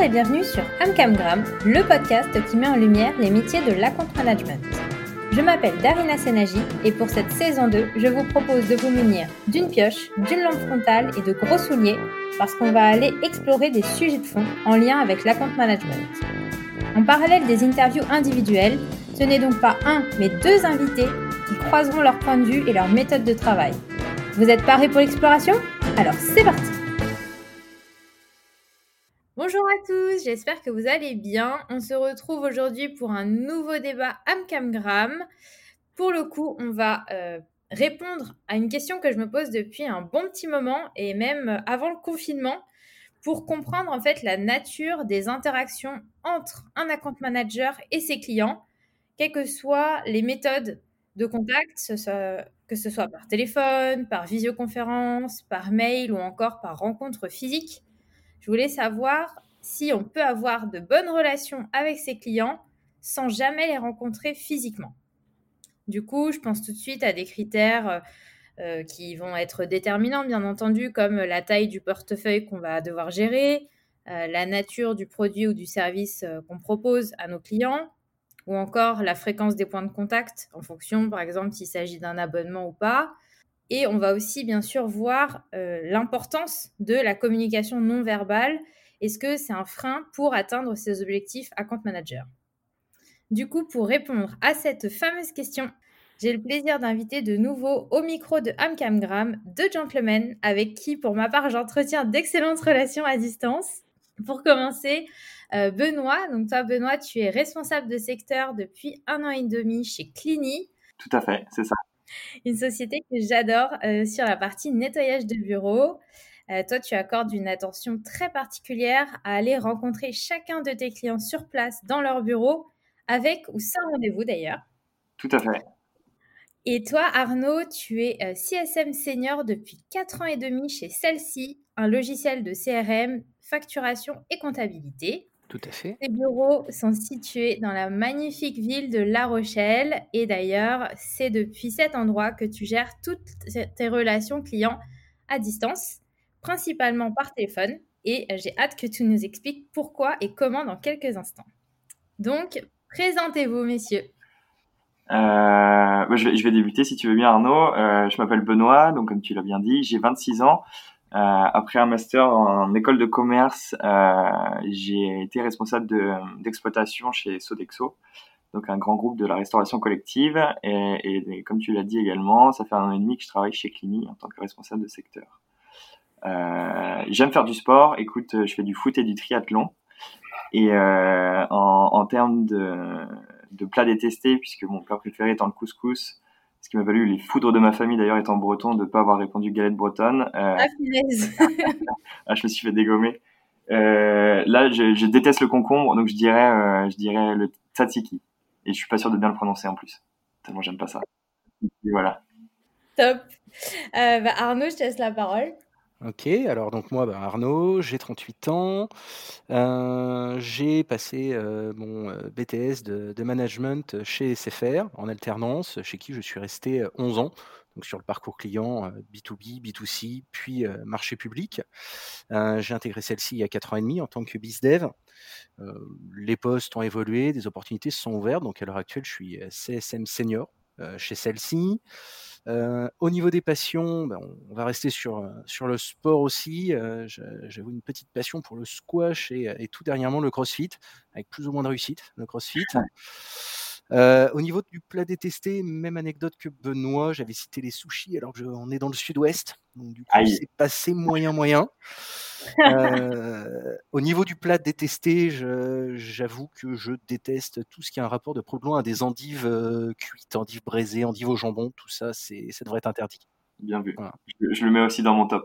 Bonjour et bienvenue sur AmCamGram, le podcast qui met en lumière les métiers de l'account management. Je m'appelle Darina Senaji et pour cette saison 2, je vous propose de vous munir d'une pioche, d'une lampe frontale et de gros souliers parce qu'on va aller explorer des sujets de fond en lien avec l'account management. En parallèle des interviews individuelles, ce n'est donc pas un, mais deux invités qui croiseront leur point de vue et leur méthode de travail. Vous êtes parés pour l'exploration ? Alors c'est parti! Bonjour à tous, j'espère que vous allez bien. On se retrouve aujourd'hui pour un nouveau débat AmCamGram. Pour le coup, on va répondre à une question que je me pose depuis un bon petit moment et même avant le confinement pour comprendre en fait la nature des interactions entre un account manager et ses clients, quelles que soient les méthodes de contact, que ce soit par téléphone, par visioconférence, par mail ou encore par rencontre physique. Je voulais savoir si on peut avoir de bonnes relations avec ses clients sans jamais les rencontrer physiquement. Du coup, je pense tout de suite à des critères qui vont être déterminants, bien entendu, comme la taille du portefeuille qu'on va devoir gérer, la nature du produit ou du service qu'on propose à nos clients, ou encore la fréquence des points de contact, en fonction, par exemple, s'il s'agit d'un abonnement ou pas. Et on va aussi, bien sûr, voir l'importance de la communication non verbale. Est-ce que c'est un frein pour atteindre ses objectifs account manager ? Du coup, pour répondre à cette fameuse question, j'ai le plaisir d'inviter de nouveau au micro de AmCamGram deux gentlemen avec qui, pour ma part, j'entretiens d'excellentes relations à distance. Pour commencer, Benoît. Donc toi, Benoît, tu es responsable de secteur depuis 1 an et demi chez Clini. Tout à fait, c'est ça. Une société que j'adore sur la partie nettoyage de bureau. Toi, tu accordes une attention très particulière à aller rencontrer chacun de tes clients sur place dans leur bureau, avec ou sans rendez-vous d'ailleurs. Tout à fait. Et toi, Arnaud, tu es CSM senior depuis 4 ans et demi chez Celsi, un logiciel de CRM, facturation et comptabilité. Tout à fait. Tes bureaux sont situés dans la magnifique ville de La Rochelle et d'ailleurs, c'est depuis cet endroit que tu gères toutes tes relations clients à distance, principalement par téléphone et j'ai hâte que tu nous expliques pourquoi et comment dans quelques instants. Donc, présentez-vous, messieurs. Je vais débuter si tu veux bien, Arnaud. Je m'appelle Benoît, donc comme tu l'as bien dit, j'ai 26 ans. Après un master en école de commerce, j'ai été responsable d'exploitation chez Sodexo, donc un grand groupe de la restauration collective. Et comme tu l'as dit également, ça fait 1 an et demi que je travaille chez Clini en tant que responsable de secteur. J'aime faire du sport. Écoute, je fais du foot et du triathlon. Et en termes de plats détestés, puisque mon plat préféré étant le couscous, ce qui m'a valu les foudres de ma famille d'ailleurs étant breton de ne pas avoir répondu galette bretonne. Je me suis fait dégommer. Là, je déteste le concombre, donc je dirais le tzatziki. Et je suis pas sûr de bien le prononcer en plus, tellement j'aime pas ça. Et voilà. Top. Arnaud, je te laisse la parole. Ok, alors donc moi, Arnaud, j'ai 38 ans. J'ai passé mon BTS de management chez SFR en alternance, chez qui je suis resté 11 ans, donc sur le parcours client B2B, B2C, puis marché public. J'ai intégré celle-ci il y a 4 ans et demi en tant que BizDev. Les postes ont évolué, des opportunités se sont ouvertes, donc à l'heure actuelle, je suis CSM senior chez celle-ci. Au niveau des passions, on va rester sur le sport aussi. J'avoue une petite passion pour le squash et tout dernièrement le crossfit, avec plus ou moins de réussite, le crossfit. Au niveau du plat détesté, même anecdote que Benoît, j'avais cité les sushis alors qu'on est dans le sud-ouest, donc du coup c'est passé moyen. Au niveau du plat détesté, j'avoue que je déteste tout ce qui a un rapport de près ou de loin à des endives cuites, endives braisées, endives au jambon, tout ça, ça devrait être interdit. Bien vu. Voilà. Je le mets aussi dans mon top.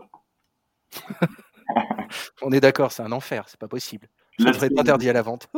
On est d'accord, c'est un enfer, c'est pas possible. Ça devrait être interdit à la vente.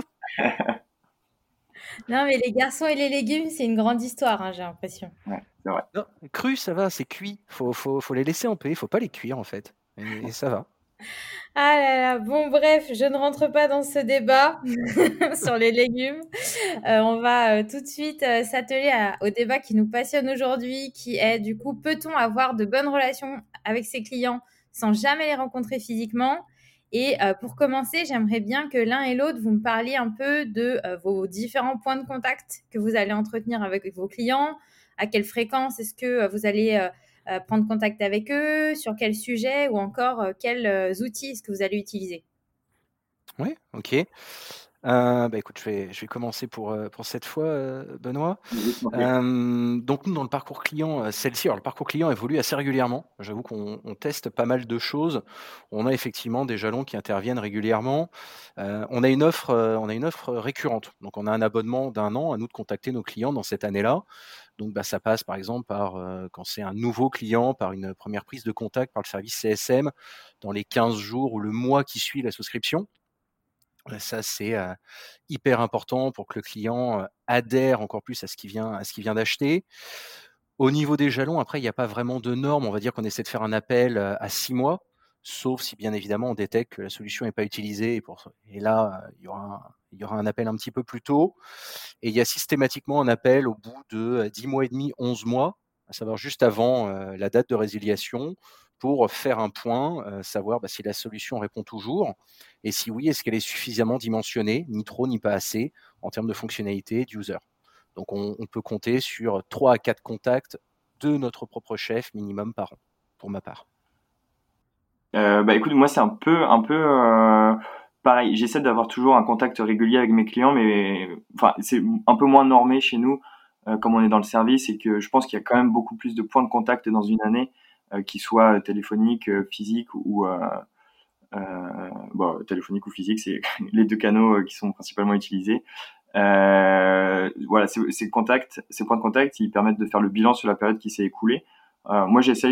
Non, mais les garçons et les légumes, c'est une grande histoire, j'ai l'impression. Ouais, c'est vrai. Non, cru, ça va, c'est cuit. Faut les laisser en paix, faut pas les cuire en fait. Et ça va. Ah là là, bon bref, je ne rentre pas dans ce débat sur les légumes. On va tout de suite s'atteler au débat qui nous passionne aujourd'hui, qui est du coup, peut-on avoir de bonnes relations avec ses clients sans jamais les rencontrer physiquement ? Et pour commencer, j'aimerais bien que l'un et l'autre, vous me parliez un peu de vos différents points de contact que vous allez entretenir avec vos clients. À quelle fréquence est-ce que vous allez prendre contact avec eux, sur quel sujet, ou encore quels outils est-ce que vous allez utiliser? Oui, OK. Écoute, je vais commencer pour cette fois, Benoît. Donc nous, dans le parcours client, alors le parcours client évolue assez régulièrement. J'avoue qu'on teste pas mal de choses. On a effectivement des jalons qui interviennent régulièrement. On a une offre récurrente. Donc on a un abonnement d'1 an, à nous de contacter nos clients dans cette année-là. Donc ça passe par exemple par, quand c'est un nouveau client, par une première prise de contact par le service CSM dans les 15 jours ou le mois qui suit la souscription. Ça, c'est, hyper important pour que le client, adhère encore plus à ce qu'il vient d'acheter. Au niveau des jalons, après, il y a pas vraiment de normes. On va dire qu'on essaie de faire un appel, à 6 mois, sauf si bien évidemment on détecte que la solution n'est pas utilisée et là, il y aura un appel un petit peu plus tôt, et il y a systématiquement un appel au bout de, 10 mois et demi, 11 mois, à savoir juste avant, la date de résiliation, pour faire un point, savoir, si la solution répond toujours, et si oui, est-ce qu'elle est suffisamment dimensionnée, ni trop ni pas assez, en termes de fonctionnalité, d'user. Donc on peut compter sur 3 à 4 contacts de notre propre chef minimum par an, pour ma part. Écoute, moi c'est un peu pareil. J'essaie d'avoir toujours un contact régulier avec mes clients, mais enfin c'est un peu moins normé chez nous, comme on est dans le service, et que je pense qu'il y a quand même beaucoup plus de points de contact dans une année, qui soient téléphoniques, physiques ou téléphonique ou physique, c'est les deux canaux qui sont principalement utilisés. Voilà, ces points de contact, ils permettent de faire le bilan sur la période qui s'est écoulée. Moi, j'essaye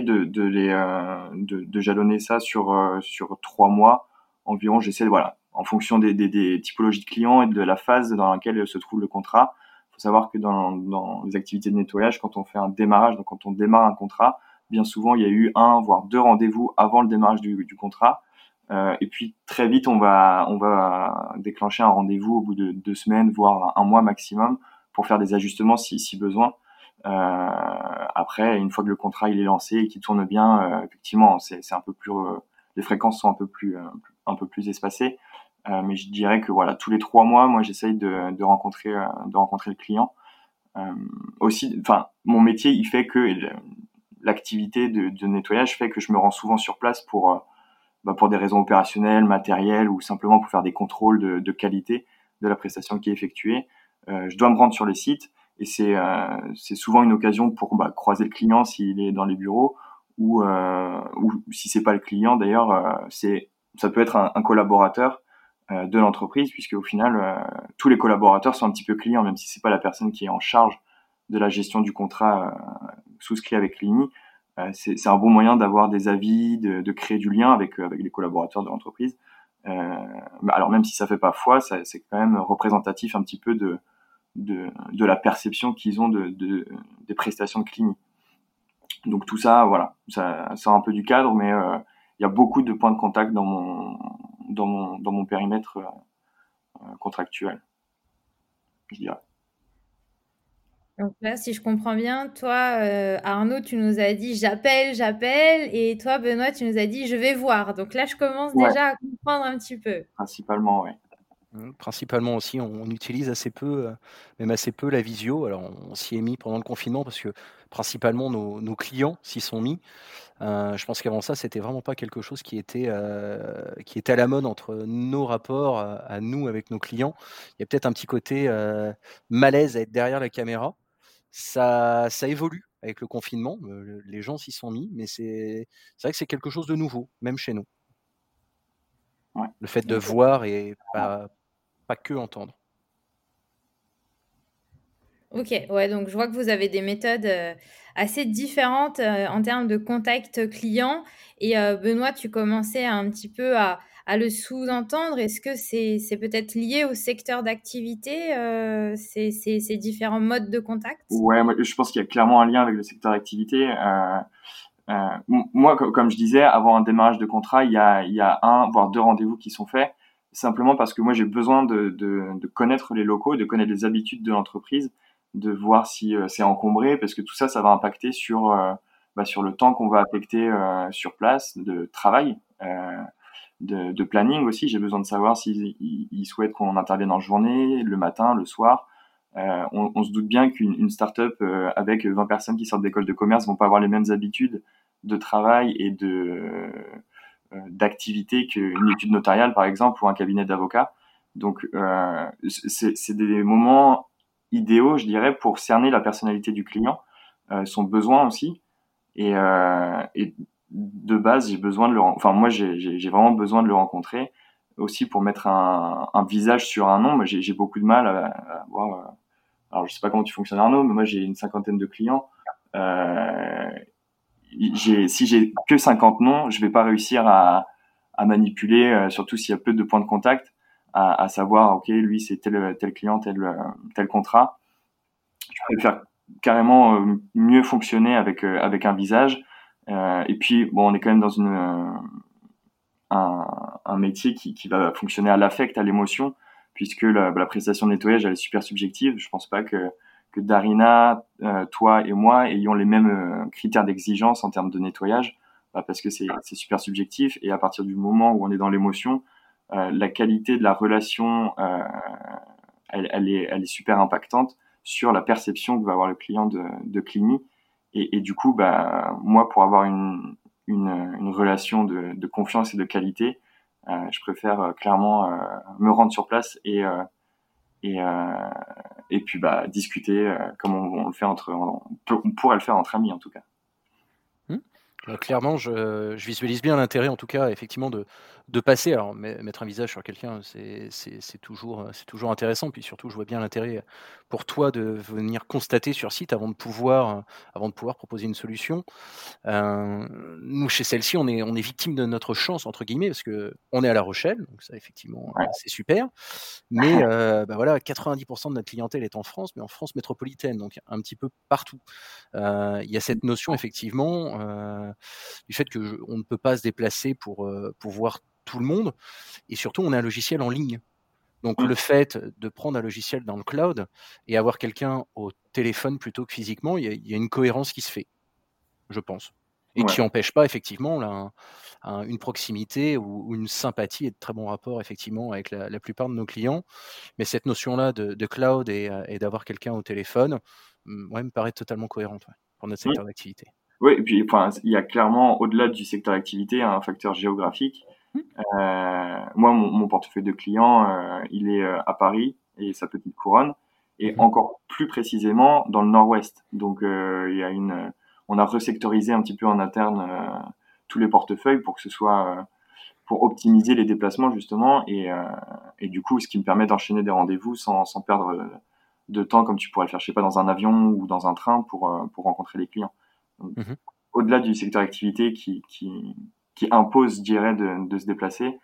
de jalonner ça sur 3 mois environ. Voilà, en fonction des typologies de clients et de la phase dans laquelle se trouve le contrat. Il faut savoir que dans les activités de nettoyage, quand on fait un démarrage, donc quand on démarre un contrat, bien souvent, il y a eu 1 voire 2 rendez-vous avant le démarrage du contrat. Et puis très vite, on va déclencher un rendez-vous au bout de 2 semaines, voire un mois maximum, pour faire des ajustements si besoin. Après, une fois que le contrat il est lancé et qu'il tourne bien, effectivement, c'est un peu plus, les fréquences sont un peu plus espacées. Mais je dirais que voilà, tous les 3 mois, moi, j'essaye de rencontrer le client. Aussi, enfin, mon métier, il fait que l'activité de nettoyage fait que je me rends souvent sur place pour des raisons opérationnelles, matérielles, ou simplement pour faire des contrôles de qualité de la prestation qui est effectuée. Je dois me rendre sur les sites, et c'est souvent une occasion pour croiser le client s'il est dans les bureaux, ou si c'est pas le client d'ailleurs, ça peut être un collaborateur de l'entreprise, puisque au final tous les collaborateurs sont un petit peu clients, même si c'est pas la personne qui est en charge de la gestion du contrat souscrit avec Ligny. C'est un bon moyen d'avoir des avis, de créer du lien avec les collaborateurs de l'entreprise. Alors même si ça fait pas foi, c'est quand même représentatif un petit peu de la perception qu'ils ont des prestations de Clini. Donc tout ça, voilà, ça sort un peu du cadre, mais il y a beaucoup de points de contact dans mon périmètre contractuel, je dirais. Donc là, si je comprends bien, toi, Arnaud, tu nous as dit j'appelle, et toi, Benoît, tu nous as dit je vais voir. Donc là, je commence Ouais, déjà à comprendre un petit peu. principalement, ouais. Principalement aussi, on utilise assez peu, même assez peu la visio. Alors on s'y est mis pendant le confinement parce que principalement nos clients s'y sont mis. Je pense qu'avant ça, c'était vraiment pas quelque chose qui était à la mode entre nos rapports à nous avec nos clients. Il y a peut-être un petit côté, malaise à être derrière la caméra. Ça évolue avec le confinement, les gens s'y sont mis, mais c'est vrai que c'est quelque chose de nouveau, même chez nous. Ouais. Le fait de voir et pas que entendre. Ok, ouais, donc je vois que vous avez des méthodes assez différentes en termes de contact client. Et Benoît, tu commençais un petit peu à le sous-entendre. Est-ce que c'est peut-être lié au secteur d'activité, ces différents modes de contact? Ouais, moi, je pense qu'il y a clairement un lien avec le secteur d'activité. Moi, comme je disais, avant un démarrage de contrat, il y a 1 voire 2 rendez-vous qui sont faits, simplement parce que moi j'ai besoin de connaître les locaux, de connaître les habitudes de l'entreprise, de voir si c'est encombré, parce que tout ça, ça va impacter sur le temps qu'on va affecter sur place de travail. de planning aussi. J'ai besoin de savoir s'ils souhaitent qu'on intervienne en journée, le matin, le soir. On se doute bien qu'une start-up avec 20 personnes qui sortent d'école de commerce vont pas avoir les mêmes habitudes de travail et d'activité qu'une étude notariale, par exemple, ou un cabinet d'avocats. Donc, c'est des moments idéaux, je dirais, pour cerner la personnalité du client, son besoin aussi. Et de base, j'ai besoin de moi, j'ai vraiment besoin de le rencontrer aussi pour mettre un visage sur un nom. Moi, j'ai beaucoup de mal à voir. Alors, je sais pas comment tu fonctionnes, Arnaud, mais moi, j'ai une cinquantaine de clients. Si j'ai que 50 noms, je vais pas réussir à manipuler, surtout s'il y a peu de points de contact, à savoir, ok, lui, c'est tel client, tel contrat. Je préfère carrément mieux fonctionner avec un visage. Et puis, bon, on est quand même dans un métier qui va fonctionner à l'affect, à l'émotion, puisque la prestation de nettoyage, elle est super subjective. Je pense pas que Darina, toi et moi ayons les mêmes critères d'exigence en termes de nettoyage, parce que c'est super subjectif. Et à partir du moment où on est dans l'émotion, la qualité de la relation, elle est super impactante sur la perception que va avoir le client de Clini. Et du coup, moi, pour avoir une relation de confiance et de qualité, je préfère clairement me rendre sur place et puis discuter comme on le fait on pourrait le faire entre amis en tout cas. Clairement, je visualise bien l'intérêt, en tout cas, effectivement, de passer. Alors, mettre un visage sur quelqu'un, c'est toujours intéressant. Puis surtout, je vois bien l'intérêt pour toi de venir constater sur site avant de pouvoir proposer une solution. Nous, chez celle-ci, on est victime de notre chance, entre guillemets, parce que on est à La Rochelle, donc ça, effectivement, c'est super. Mais voilà, 90% de notre clientèle est en France, mais en France métropolitaine, donc un petit peu partout. Il y a cette notion, effectivement, du fait qu'on ne peut pas se déplacer pour voir tout le monde, et surtout, on a un logiciel en ligne. Donc le fait de prendre un logiciel dans le cloud et avoir quelqu'un au téléphone plutôt que physiquement, il y a une cohérence qui se fait, je pense. Et qui n'empêche pas, effectivement, là, une proximité ou une sympathie et de très bons rapports, effectivement, avec la plupart de nos clients. Mais cette notion-là de cloud et d'avoir quelqu'un au téléphone, me paraît totalement cohérente pour notre secteur d'activité. Oui, et puis il y a clairement, au-delà du secteur d'activité, un facteur géographique. Moi, mon portefeuille de clients, il est à Paris et sa petite couronne, et encore plus précisément dans le nord-ouest. Donc, on a resectorisé un petit peu en interne tous les portefeuilles pour que ce soit pour optimiser les déplacements justement, et du coup, ce qui me permet d'enchaîner des rendez-vous sans perdre de temps comme tu pourrais le faire, je sais pas, dans un avion ou dans un train pour rencontrer les clients. Donc, au-delà du secteur d'activité qui impose, je dirais, de se déplacer,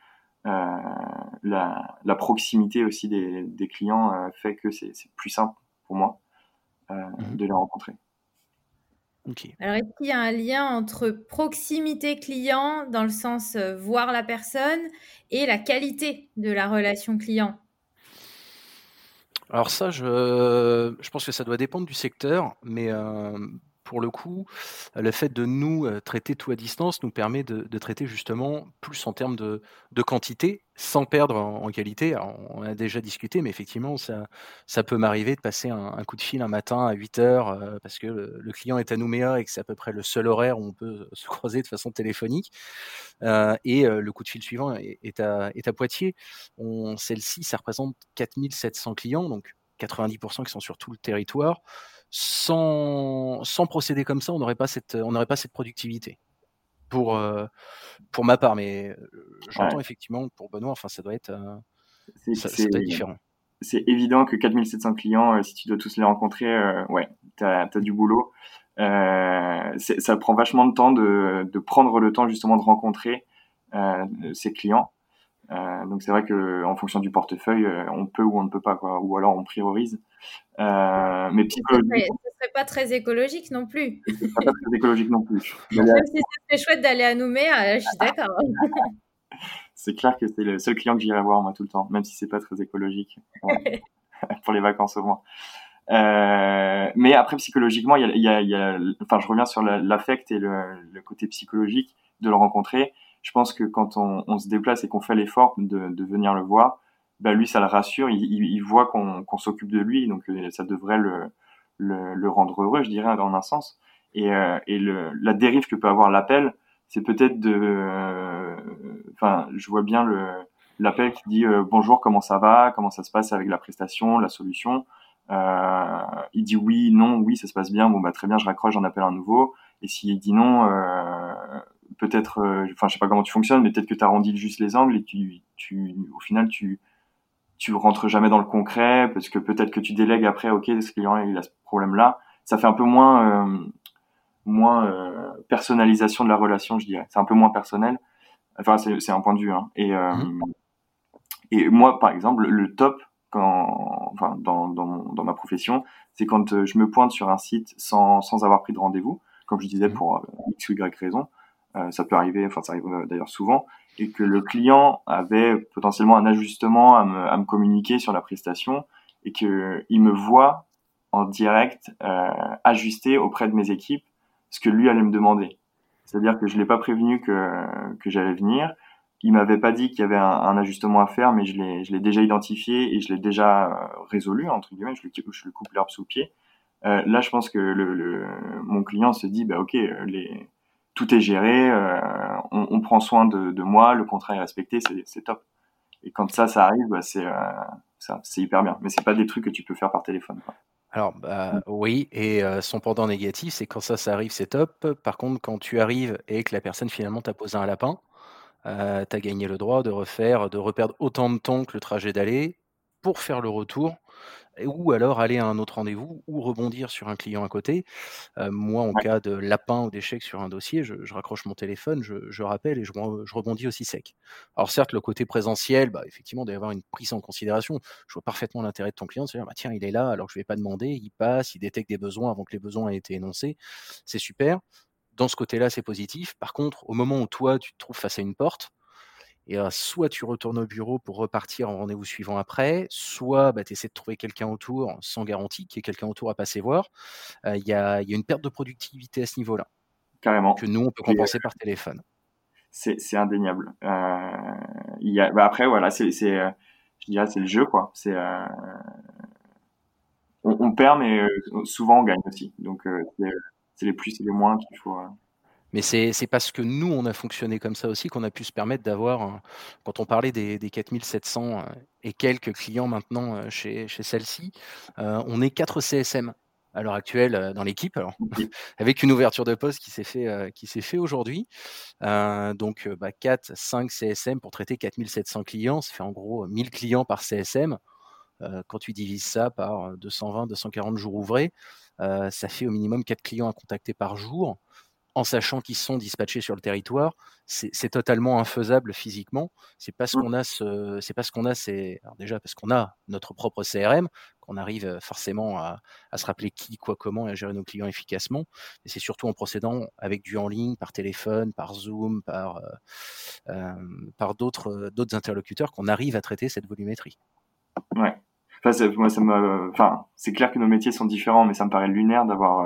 la proximité aussi des clients fait que c'est plus simple pour moi de les rencontrer. Okay. Alors, est-ce qu'il y a un lien entre proximité client, dans le sens voir la personne, et la qualité de la relation client? Alors ça, je pense que ça doit dépendre du secteur, mais pour le coup, le fait de nous traiter tout à distance nous permet de traiter justement plus en termes de quantité, sans perdre en qualité. Alors, on a déjà discuté, mais effectivement, ça peut m'arriver de passer un coup de fil un matin à 8h parce que le client est à Nouméa et que c'est à peu près le seul horaire où on peut se croiser de façon téléphonique. Et le coup de fil suivant est à Poitiers. Celle-ci, ça représente 4700 clients, donc 90% qui sont sur tout le territoire. Sans procéder comme ça, on n'aurait pas cette productivité. Pour ma part, mais j'entends effectivement pour Benoît, enfin ça doit être différent. C'est évident que 4700 clients, si tu dois tous les rencontrer, t'as du boulot. Ça prend vachement de temps de prendre le temps justement de rencontrer ses clients. Donc c'est vrai que en fonction du portefeuille, on peut ou on ne peut pas, quoi, ou alors on priorise. Mais psychologiquement, ce serait pas très écologique non plus. Ce serait pas très écologique non plus. Même si c'est chouette d'aller à Nouméa, je suis d'accord. C'est clair que c'est le seul client que j'irai voir moi tout le temps, même si c'est pas très écologique pour les vacances au moins. Mais après psychologiquement, il y a enfin je reviens sur l'affect et le côté psychologique de le rencontrer. je pense que quand on se déplace et qu'on fait l'effort de venir le voir, bah lui, ça le rassure, il voit qu'on s'occupe de lui, donc ça devrait le rendre heureux, je dirais, dans un sens. Et la dérive que peut avoir l'appel, c'est peut-être enfin, je vois bien l'appel qui dit bonjour, comment ça va, comment ça se passe avec la prestation, la solution. Il dit oui, non, oui, ça se passe bien, bon bah très bien, je raccroche, j'en appelle un nouveau. Et s'il dit non, peut-être, enfin je sais pas comment tu fonctionnes, mais peut-être que tu arrondis juste les angles et au final tu rentres jamais dans le concret parce que peut-être que tu délègues après, ok, ce client il a ce problème-là. Ça fait un peu moins personnalisation de la relation, je dirais. C'est un peu moins personnel. Enfin, c'est un point de vue. Hein. Mhm. Et moi, par exemple, le top, enfin, dans ma profession, c'est quand je me pointe sur un site sans avoir pris de rendez-vous, comme je disais Mhm. pour X ou Y raison. Ça peut arriver, enfin, ça arrive d'ailleurs souvent, et que le client avait potentiellement un ajustement à me communiquer sur la prestation et que il me voit en direct ajuster auprès de mes équipes ce que lui allait me demander. C'est-à-dire que je l'ai pas prévenu que j'allais venir. Il m'avait pas dit qu'il y avait un ajustement à faire, mais je l'ai déjà identifié et je l'ai déjà résolu entre guillemets. Je le coupe l'herbe sous le pied. Là, je pense que mon client se dit, bah ok, tout est géré, on prend soin de moi, le contrat est respecté, c'est top. Et quand ça arrive, bah, c'est hyper bien. Mais c'est pas des trucs que tu peux faire par téléphone, quoi. Alors, bah, oui, et son pendant négatif, c'est quand ça arrive, c'est top. Par contre, quand tu arrives et que la personne finalement t'a posé un lapin, tu as gagné le droit de reperdre autant de temps que le trajet d'aller pour faire le retour, ou alors aller à un autre rendez-vous ou rebondir sur un client à côté. Moi, en Ouais, cas de lapin ou d'échec sur un dossier, je raccroche mon téléphone, je rappelle et je rebondis aussi sec. Alors certes, le côté présentiel, bah, effectivement, il doit y avoir une prise en considération. Je vois parfaitement l'intérêt de ton client de se dire: «Bah, tiens, il est là, alors que je vais pas demander, il passe, il détecte des besoins avant que les besoins aient été énoncés». C'est super. Dans ce côté-là, c'est positif. Par contre, au moment où toi, tu te trouves face à une porte, et soit tu retournes au bureau pour repartir en rendez-vous suivant après, soit, bah, tu essaies de trouver quelqu'un autour, sans garantie qu'il y ait quelqu'un autour à passer voir. Il y a une perte de productivité à ce niveau-là, que carrément. nous, on peut Et, compenser par téléphone. c'est indéniable. Bah après, voilà, je dirais, c'est le jeu, quoi. On perd, mais souvent on gagne aussi. Donc, c'est les plus et les moins qu'il faut. Mais c'est parce que nous, on a fonctionné comme ça aussi qu'on a pu se permettre d'avoir, quand on parlait des 4 700, et quelques clients maintenant, chez celle-ci, on est 4 CSM à l'heure actuelle, dans l'équipe. Alors, avec une ouverture de poste qui s'est fait aujourd'hui. Donc, bah, 4-5 CSM pour traiter 4 700 clients, ça fait en gros 1 000 clients par CSM. Quand tu divises ça par 220-240 jours ouvrés, ça fait au minimum 4 clients à contacter par jour, en sachant qu'ils sont dispatchés sur le territoire. C'est totalement infaisable physiquement. C'est parce qu'on a alors déjà parce qu'on a notre propre CRM, qu'on arrive forcément à se rappeler qui, quoi, comment et à gérer nos clients efficacement. Mais c'est surtout en procédant avec du en ligne, par téléphone, par Zoom, par d'autres interlocuteurs qu'on arrive à traiter cette volumétrie. Ouais. Enfin, moi, enfin, c'est clair que nos métiers sont différents, mais ça me paraît lunaire d'avoir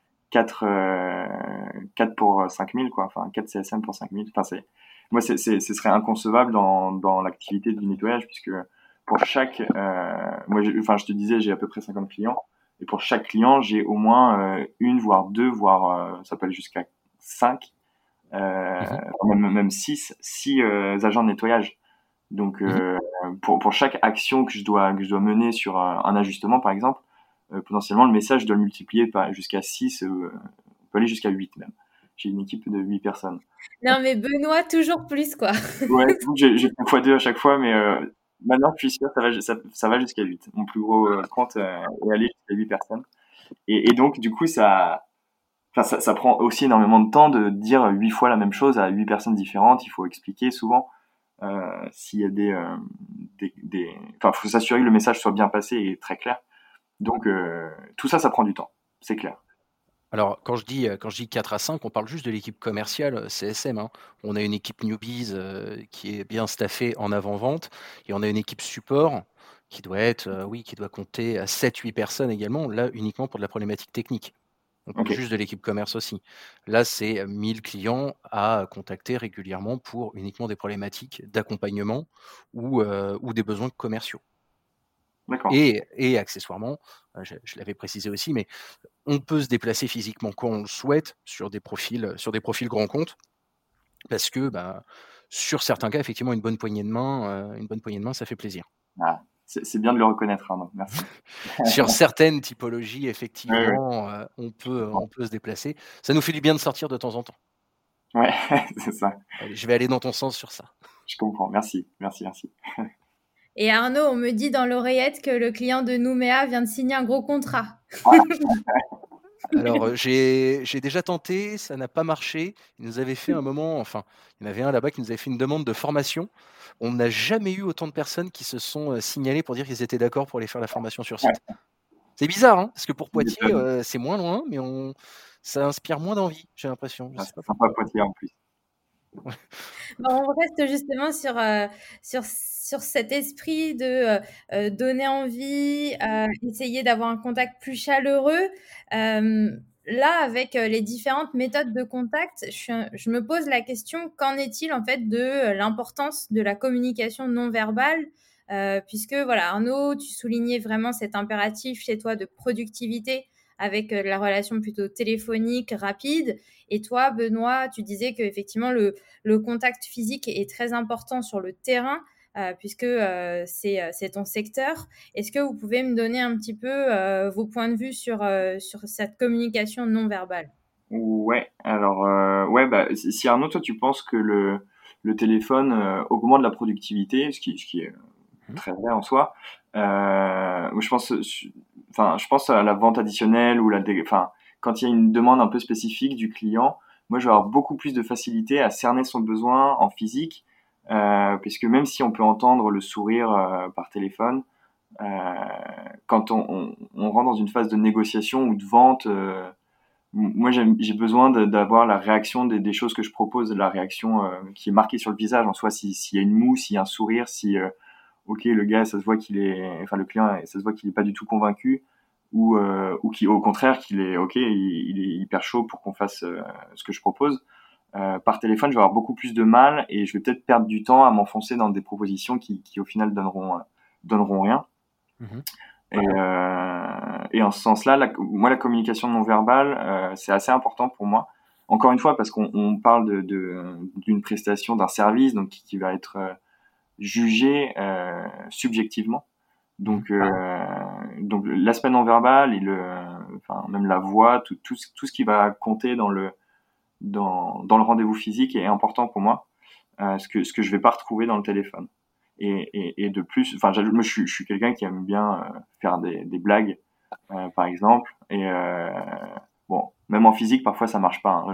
4 pour 5000, quoi. Enfin, 4 CSM pour 5000. Enfin, moi, ce serait inconcevable dans l'activité du nettoyage, puisque pour chaque, moi, enfin, je te disais, j'ai à peu près 50 clients, et pour chaque client, j'ai au moins une, voire deux, voire, ça peut aller jusqu'à 5, Mmh. même 6 agents de nettoyage. Donc, Mmh. pour chaque action que je dois mener sur un ajustement, par exemple, potentiellement, le message, je dois le multiplier jusqu'à 6, on peut aller jusqu'à 8 même. J'ai une équipe de 8 personnes. Non, mais Benoît, toujours plus, quoi. Ouais, donc j'ai fait x2 à chaque fois, mais maintenant, je suis sûr, ça va jusqu'à 8. Mon plus gros compte est allé jusqu'à 8 personnes. Et donc, du coup, enfin, ça prend aussi énormément de temps de dire 8 fois la même chose à 8 personnes différentes. Il faut expliquer souvent. S'il y a enfin, faut s'assurer que le message soit bien passé et très clair. Donc, tout ça, ça prend du temps, c'est clair. Alors, quand je dis 4 à 5, on parle juste de l'équipe commerciale, CSM, hein. On a une équipe newbies, qui est bien staffée en avant-vente, et on a une équipe support qui doit être, oui, qui doit compter à 7-8 personnes également, là, uniquement pour de la problématique technique. On parle Ok, juste de l'équipe commerce aussi. Là, c'est 1000 clients à contacter régulièrement pour uniquement des problématiques d'accompagnement ou des besoins commerciaux. d'accord. Et accessoirement, je l'avais précisé aussi, mais on peut se déplacer physiquement quand on le souhaite sur des profils grands comptes parce que, sur certains cas, effectivement, une bonne poignée de main, ça fait plaisir. Ah, c'est bien de le reconnaître, Arnaud. Merci. Sur certaines typologies, Oui, oui, effectivement, je comprends. on peut se déplacer. Ça nous fait du bien de sortir de temps en temps. Ouais, c'est ça. Allez, je vais aller dans ton sens sur ça. Je comprends. Merci, merci, merci. Et Arnaud, on me dit dans l'oreillette que le client de Nouméa vient de signer un gros contrat. Ah, Alors, j'ai déjà tenté, ça n'a pas marché. Ils nous avaient fait un moment, enfin, il y en avait un là-bas qui nous avait fait une demande de formation. On n'a jamais eu autant de personnes qui se sont signalées pour dire qu'ils étaient d'accord pour aller faire la formation sur site. C'est bizarre, hein, parce que pour tu Poitiers, m'étonnes. c'est moins loin, mais ça inspire moins d'envie, j'ai l'impression. Je Ah, sais c'est pas sympa pourquoi. Poitiers en plus. On reste justement sur cet esprit de donner envie, essayer d'avoir un contact plus chaleureux. Là, avec les différentes méthodes de contact, je me pose la question, qu'en est-il en fait de l'importance de la communication non verbale? Puisque voilà, Arnaud, tu soulignais vraiment cet impératif chez toi de productivité avec la relation plutôt téléphonique, rapide. Et toi, Benoît, tu disais qu'effectivement, le contact physique est très important sur le terrain, puisque c'est ton secteur. Est-ce que vous pouvez me donner un petit peu vos points de vue sur cette communication non verbale? Ouais, alors, ouais, si Arnaud, toi, tu penses que le téléphone augmente la productivité, ce qui est Mhm. très vrai en soi, moi, je pense à la vente additionnelle ou enfin, quand il y a une demande un peu spécifique du client, moi, je vais avoir beaucoup plus de facilité à cerner son besoin en physique, puisque même si on peut entendre le sourire par téléphone, euh, quand on rentre dans une phase de négociation ou de vente, moi j'ai besoin d'avoir la réaction des choses que je propose, la réaction qui est marquée sur le visage, en soi, s'il y a une moue, s'il y a un sourire, si ok, le gars, ça se voit qu'il est, enfin le client, ça se voit qu'il est pas du tout convaincu, ou qui au contraire qu'il est ok, il est hyper chaud pour qu'on fasse ce que je propose. Par téléphone, je vais avoir beaucoup plus de mal et je vais peut-être perdre du temps à m'enfoncer dans des propositions qui au final donneront rien. Mhm. Et en ce sens-là, moi, la communication non verbale, c'est assez important pour moi. Encore une fois, parce qu'on parle d'une prestation, d'un service, donc qui va être jugé subjectivement. Mhm. Donc l'aspect non verbal et enfin même la voix, tout ce qui va compter dans le rendez-vous physique est important pour moi, ce que je vais pas retrouver dans le téléphone. Et de plus, enfin, moi, je suis quelqu'un qui aime bien faire des blagues, par exemple. Bon, même en physique, parfois ça marche pas, hein.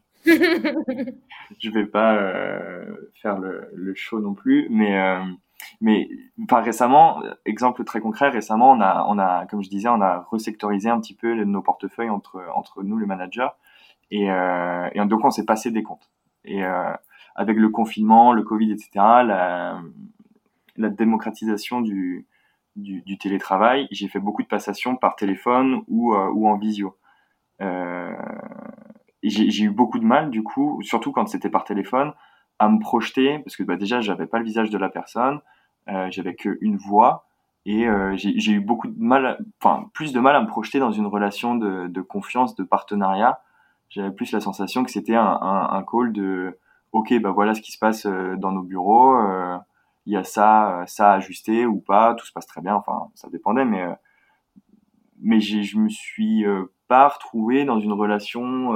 Je vais pas faire le show non plus, mais enfin récemment, exemple très concret, récemment comme je disais, on a resectorisé un petit peu nos portefeuilles entre nous les managers et donc on s'est passé des comptes. Et avec le confinement, le Covid, etc., la démocratisation du télétravail, j'ai fait beaucoup de passations par téléphone ou en visio. Euh, et j'ai eu beaucoup de mal, du coup, surtout quand c'était par téléphone, à me projeter, parce que déjà, j'avais pas le visage de la personne, j'avais qu'une voix, et j'ai eu beaucoup de mal, enfin, plus de mal à me projeter dans une relation de confiance, de partenariat. J'avais plus la sensation que c'était un call de, ok, bah voilà ce qui se passe dans nos bureaux, il y a ça à ajuster ou pas, tout se passe très bien, enfin, ça dépendait, mais je me suis pas retrouvé dans une relation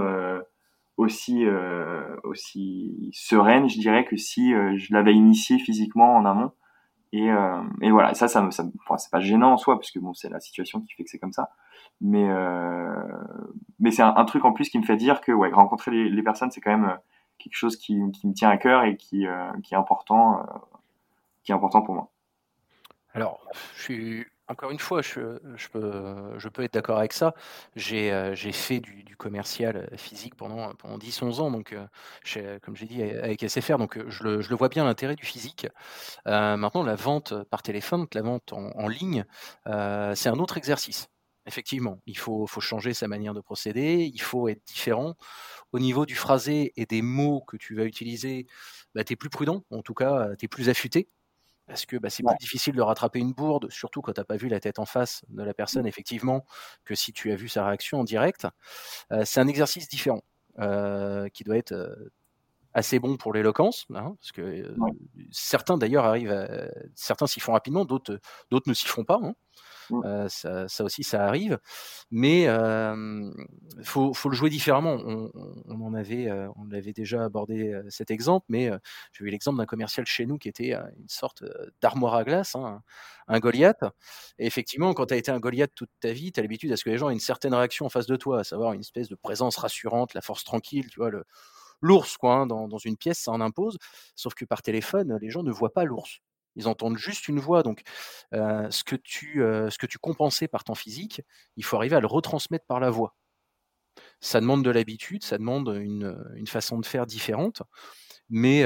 aussi sereine, je dirais, que si je l'avais initié physiquement en amont. Et voilà, enfin, c'est pas gênant en soi, parce que bon, c'est la situation qui fait que c'est comme ça. Mais, euh, mais c'est un truc en plus qui me fait dire que ouais, rencontrer les personnes, c'est quand même quelque chose qui me tient à cœur et qui est important pour moi. Alors, encore une fois, je peux être d'accord avec ça. J'ai fait du commercial physique pendant 10-11 ans, donc comme j'ai dit avec SFR, donc je le vois bien l'intérêt du physique. Maintenant, la vente par téléphone, la vente en ligne, c'est un autre exercice. Effectivement, il faut changer sa manière de procéder, il faut être différent. Au niveau du phrasé et des mots que tu vas utiliser, tu es plus prudent, en tout cas, tu es plus affûté parce que, c'est Ouais. plus difficile de rattraper une bourde, surtout quand tu as pas vu la tête en face de la personne effectivement, que si tu as vu sa réaction en direct. C'est un exercice différent, qui doit être, assez bon pour l'éloquence, hein, parce que, Ouais. certains d'ailleurs certains s'y font rapidement, d'autres ne s'y font pas, hein. Ça aussi, ça arrive. Mais faut le jouer différemment. On avait déjà abordé cet exemple, mais j'ai eu l'exemple d'un commercial chez nous qui était une sorte d'armoire à glace, hein, un Goliath. Et effectivement, quand tu as été un Goliath toute ta vie, tu as l'habitude à ce que les gens aient une certaine réaction en face de toi, à savoir une espèce de présence rassurante, la force tranquille, tu vois, l'ours, quoi, hein, dans une pièce, ça en impose. Sauf que par téléphone, les gens ne voient pas l'ours. Ils entendent juste une voix. Donc, ce que tu compensais par ton physique, il faut arriver à le retransmettre par la voix. Ça demande de l'habitude, ça demande une façon de faire différente, mais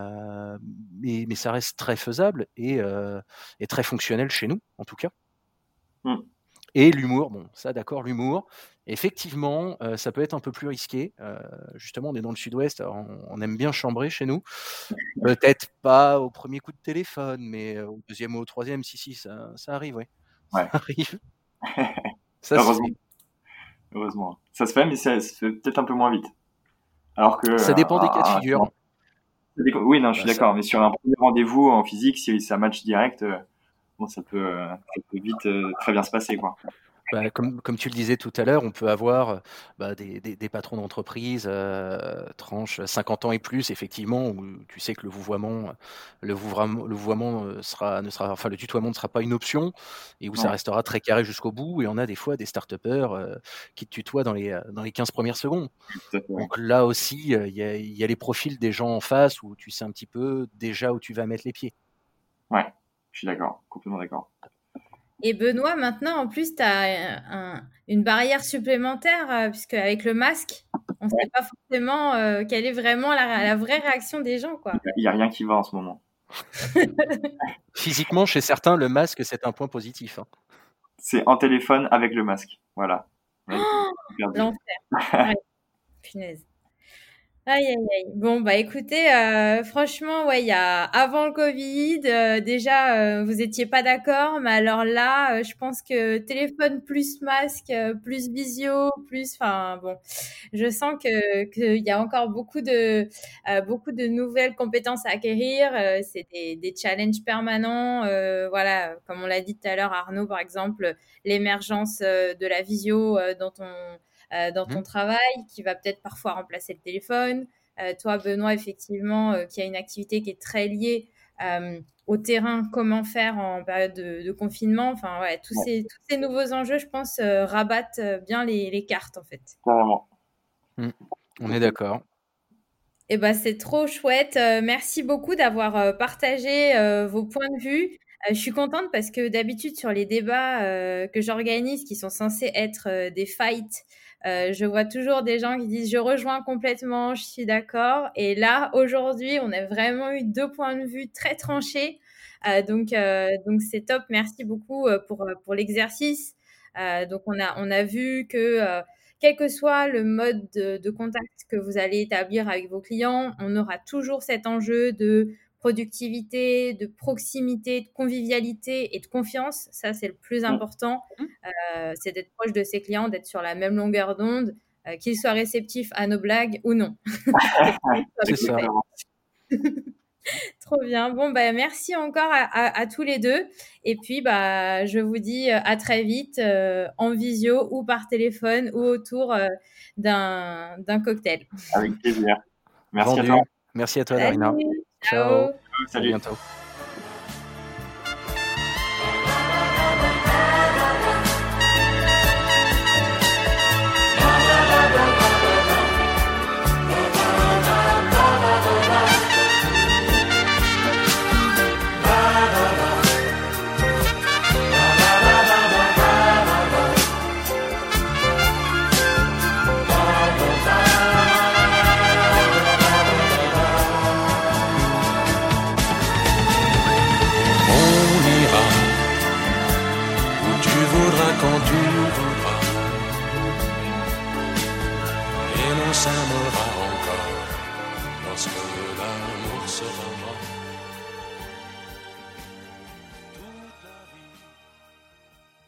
ça reste très faisable et très fonctionnel chez nous, en tout cas. Mmh. Et l'humour, bon, ça d'accord, l'humour, effectivement, ça peut être un peu plus risqué. Justement, on est dans le sud-ouest, alors on aime bien chambrer chez nous. Peut-être pas au premier coup de téléphone, mais au 2e ou au 3e, si, ça arrive, ouais. Ça Ouais. arrive. Ça se Heureusement. fait. Heureusement. Ça se fait, mais ça se fait peut-être un peu moins vite. Alors que Ça dépend des cas de figure. oui, non, je suis Ça d'accord. Mais sur un premier rendez-vous en physique, si ça match direct, bon, ça peut vite très bien se passer, quoi. Comme tu le disais tout à l'heure, on peut avoir des patrons d'entreprise, tranche 50 ans et plus, effectivement, où tu sais que le vouvoiement enfin, le tutoiement ne sera pas une option et où ça Ouais. restera très carré jusqu'au bout. Et on a des fois des start-upers qui te tutoient dans les 15 premières secondes. Tout à fait, ouais. Donc là aussi, il y a les profils des gens en face où tu sais un petit peu déjà où tu vas mettre les pieds. Ouais, je suis d'accord, complètement d'accord. Et Benoît, maintenant, en plus, tu as une barrière supplémentaire, puisque avec le masque, on ne sait pas forcément quelle est vraiment la vraie réaction des gens, quoi. Il y a rien qui va en ce moment. Physiquement, chez certains, le masque, c'est un point positif, hein. C'est en téléphone avec le masque. Voilà. Ouais, perdu. L'enfer. Ouais, punaise. Aïe, aïe, aïe. Bon, écoutez, franchement, ouais, il y a avant le Covid, déjà, vous étiez pas d'accord, mais alors là, je pense que téléphone plus masque, plus visio, enfin, bon, je sens qu'il y a encore beaucoup de nouvelles compétences à acquérir. C'est des challenges permanents. Voilà, comme on l'a dit tout à l'heure, Arnaud, par exemple, l'émergence de la visio dans ton travail, qui va peut-être parfois remplacer le téléphone. Toi, Benoît, effectivement, qui a une activité qui est très liée au terrain, comment faire en période de confinement. Enfin, ouais, tous ces nouveaux enjeux, je pense, rabattent bien les cartes, en fait. Carrément. On est d'accord. Eh ben, c'est trop chouette. Merci beaucoup d'avoir partagé vos points de vue. Je suis contente parce que d'habitude, sur les débats que j'organise, qui sont censés être des fights, je vois toujours des gens qui disent « je rejoins complètement, je suis d'accord ». Et là, aujourd'hui, on a vraiment eu 2 points de vue très tranchés. Donc c'est top. Merci beaucoup pour l'exercice. Donc, on a vu que quel que soit le mode de contact que vous allez établir avec vos clients, on aura toujours cet enjeu de productivité, de proximité, de convivialité et de confiance. Ça, c'est le plus important. C'est d'être proche de ses clients, d'être sur la même longueur d'onde, qu'ils soient réceptifs à nos blagues ou non. C'est ça. Trop bien. Bon, merci encore à tous les deux. Et puis, je vous dis à très vite en visio ou par téléphone ou autour d'un cocktail. Avec plaisir. Merci Vendu. à toi. Merci à toi, Darina. Ciao. Salut. À bientôt. et l'on s'aimera encore lorsque l'amour